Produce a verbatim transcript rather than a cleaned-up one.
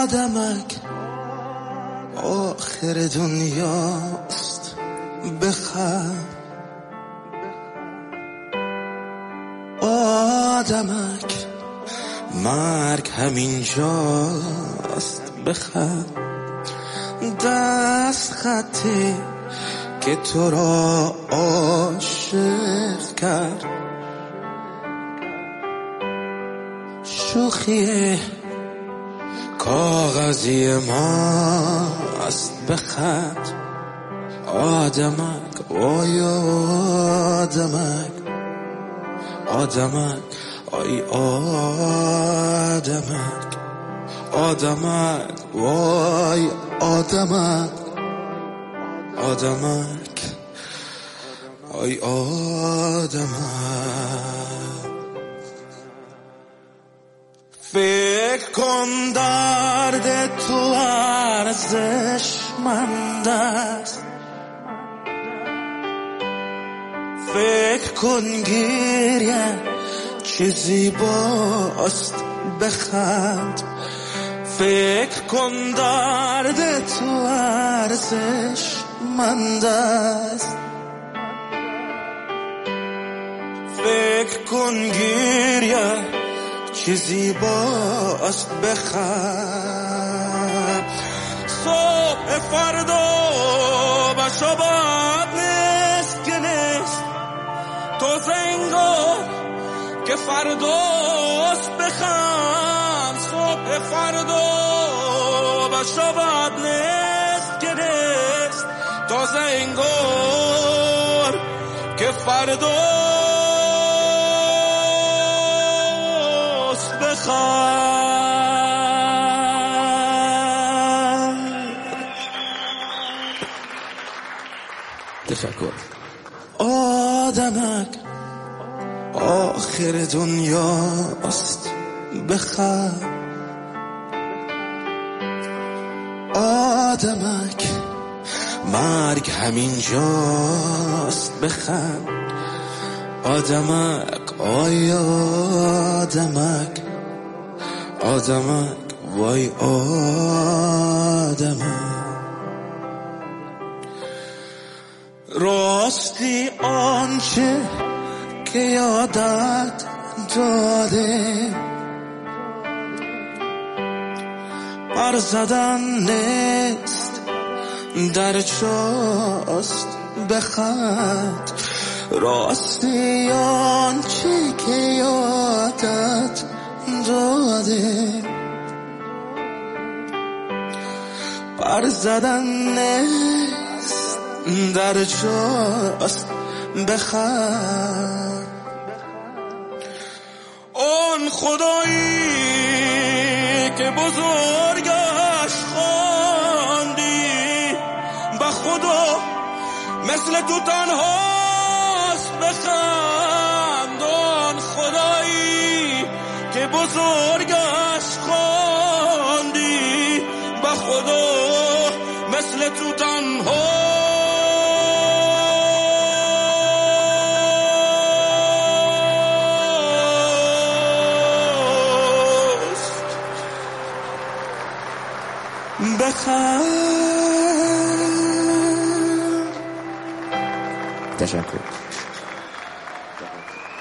آدمک آخر دنیاست بخند آدمک مرگ همینجاست بخند دست خطی که تو را عاشق کرد شوخی کاغذی ماست بخند آدمک وای آدمک آدمک آی آدمک آدمک وای آدمک آدمک آی آدمک فکر کن درد تو ارزشمند است فکر کن گریه چه زیباست بخند فکر کن درد تو ارزشمند است فکر کن گریه چه زیباست بخند صبح فردا و شبات نیست که نیست تو زنگار که فرداست بخند صبح فردا و شبات نیست که نیست تو زنگار که فرداست تشکر. آدمک آخر دنیاست بخند آدمک مرگ همینجاست بخند آدمک آی آدمک آدمک وای آدمک راستی آنچه که یادت داده پر زدن نیست در جاست بخند راستی آنچه که یادت داده پر زدن نیست در جاست بخند اون خدایی که بزرگش خواندی به خدا مثل تو تنهاست بخند اون خدایی که بزرگش خواندی به خدا مثل تو تنهاست بخند. تشکر.